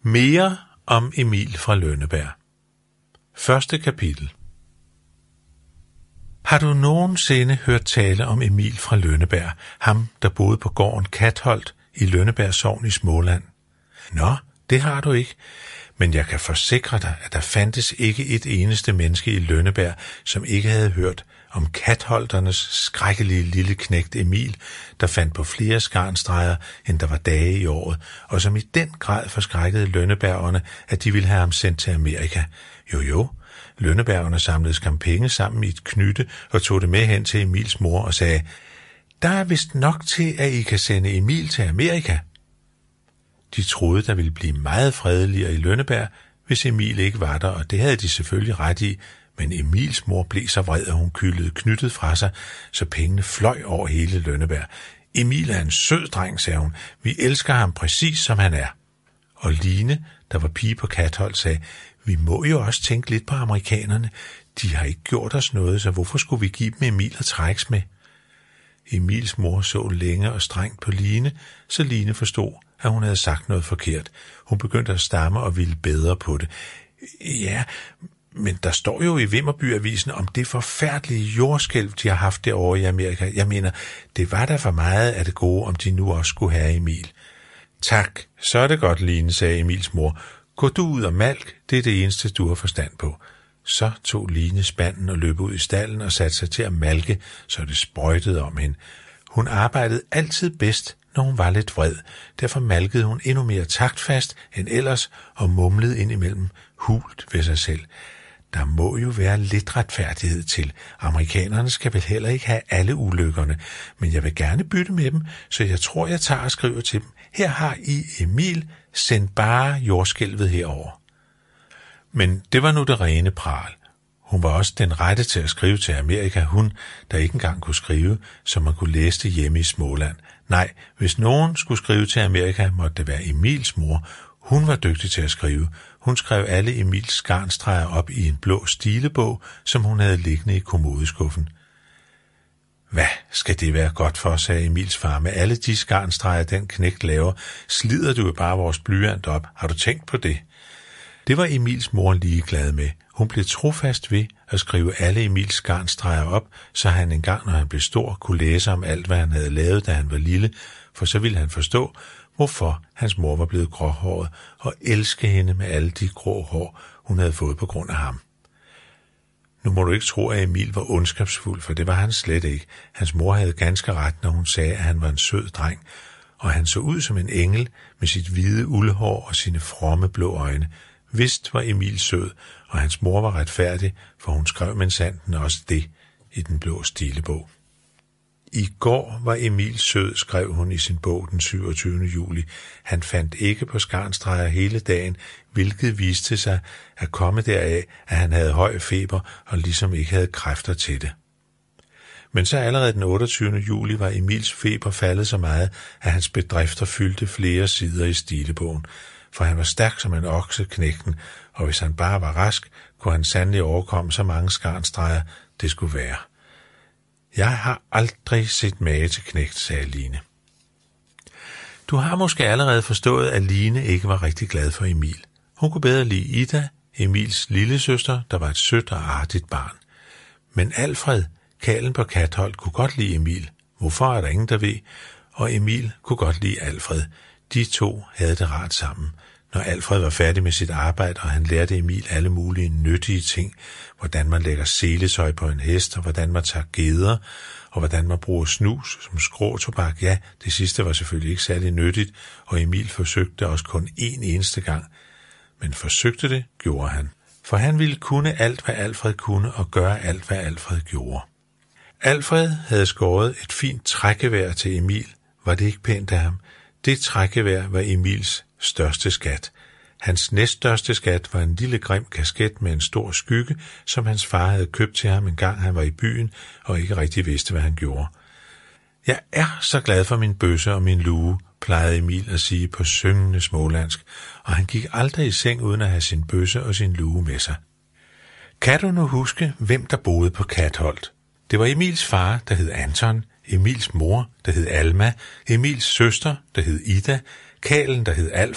Mere om Emil fra Lønneberg. Første kapitel. Har du nogensinde hørt tale om Emil fra Lønneberg, ham der boede på gården Katholt i Lønneberg Sogn i Småland? Nå, det har du ikke, men jeg kan forsikre dig, at der fandtes ikke et eneste menneske i Lønneberg, som ikke havde hørt om Katholternes skrækkelige lille knægt Emil, der fandt på flere skarnstreger, end der var dage i året, og som i den grad forskrækkede lønnebergerne, at de ville have ham sendt til Amerika. Jo, lønnebergerne samlede skam penge sammen i et knytte og tog det med hen til Emils mor og sagde, der er vist nok til, at I kan sende Emil til Amerika. De troede, der ville blive meget fredeligere i Lønneberg, hvis Emil ikke var der, og det havde de selvfølgelig ret i, men Emils mor blev så vred, at hun kyldede knyttet fra sig, så pengene fløj over hele Lønneberg. Emil er en sød dreng, sagde hun. Vi elsker ham præcis, som han er. Og Line, der var pige på Katholt, sagde, vi må jo også tænke lidt på amerikanerne. De har ikke gjort os noget, så hvorfor skulle vi give dem Emil at trækkes med? Emils mor så længe og strengt på Line, så Line forstod, at hun havde sagt noget forkert. Hun begyndte at stamme og ville bedre på det. Ja, men der står jo i Vimmerby-avisen om det forfærdelige jordskælv, de har haft derovre i Amerika. Jeg mener, det var da for meget af det gode, om de nu også skulle have Emil. Tak, så er det godt, Line, sagde Emils mor. Gå du ud og malk, det er det eneste, du har forstand på. Så tog Line spanden og løb ud i stalden og satte sig til at malke, så det sprøjtede om hende. Hun arbejdede altid bedst, når hun var lidt vred. Derfor malkede hun endnu mere taktfast end ellers og mumlede indimellem hult ved sig selv. Der må jo være lidt retfærdighed til. Amerikanerne skal vel heller ikke have alle ulykkerne, men jeg vil gerne bytte med dem, så jeg tror, jeg tager og skriver til dem. Her har I Emil, send bare jordskælvet herover. Men det var nu det rene pral. Hun var også den rette til at skrive til Amerika, hun, der ikke engang kunne skrive, så man kunne læse det hjemme i Småland. Nej, hvis nogen skulle skrive til Amerika, måtte det være Emils mor. Hun var dygtig til at skrive. Hun skrev alle Emils skarnstreger op i en blå stilebog, som hun havde liggende i kommodeskuffen. Hvad skal det være godt for, sagde Emils far, med alle de skarnstreger, den knægt laver, slider du jo bare vores blyant op. Har du tænkt på det? Det var Emils mor ligeglad med. Hun blev trofast ved at skrive alle Emils skarnstreger op, så han engang, når han blev stor, kunne læse om alt, hvad han havde lavet, da han var lille, for så ville han forstå, hvorfor hans mor var blevet gråhåret, og elske hende med alle de grå hår, hun havde fået på grund af ham. Nu må du ikke tro, at Emil var ondskabsfuld, for det var han slet ikke. Hans mor havde ganske ret, når hun sagde, at han var en sød dreng, og han så ud som en engel med sit hvide uldhår og sine fromme blå øjne. Vist var Emil sød, og hans mor var retfærdig, for hun skrev minsandten også det i den blå stilebog. I går var Emil sød, skrev hun i sin bog den 27. juli. Han fandt ikke på skarnstreger hele dagen, hvilket viste sig at komme deraf, at han havde høj feber og ligesom ikke havde kræfter til det. Men så allerede den 28. juli var Emils feber faldet så meget, at hans bedrifter fyldte flere sider i stilebogen. For han var stærk som en okse, knægten, og hvis han bare var rask, kunne han sandelig overkomme så mange skarnstreger, det skulle være. Jeg har aldrig set mage til knægt, sagde Line. Du har måske allerede forstået, at Line ikke var rigtig glad for Emil. Hun kunne bedre lide Ida, Emils lillesøster, der var et sødt og artigt barn. Men Alfred, karlen på Katholt, kunne godt lide Emil. Hvorfor er der ingen, der ved? Og Emil kunne godt lide Alfred. De to havde det rart sammen. Når Alfred var færdig med sit arbejde, og han lærte Emil alle mulige nyttige ting, hvordan man lægger seletøj på en hest, og hvordan man tager geder, og hvordan man bruger snus som skråtobak. Ja, det sidste var selvfølgelig ikke særlig nyttigt, og Emil forsøgte også kun én eneste gang. Men forsøgte det, gjorde han. For han ville kunne alt, hvad Alfred kunne, og gøre alt, hvad Alfred gjorde. Alfred havde skåret et fint trækkevær til Emil. Var det ikke pænt af ham? Det trækkevær var Emils største skat. Hans næststørste skat var en lille grim kasket med en stor skygge, som hans far havde købt til ham en gang han var i byen og ikke rigtig vidste, hvad han gjorde. Jeg er så glad for min bøsse og min lue, plejede Emil at sige på syngende smålandsk, og han gik aldrig i seng uden at have sin bøsse og sin lue med sig. Kan du nu huske, hvem der boede på Katholt? Det var Emils far, der hed Anton, Emils mor, der hed Alma, Emils søster, der hed Ida, karlen, der hed Alfred,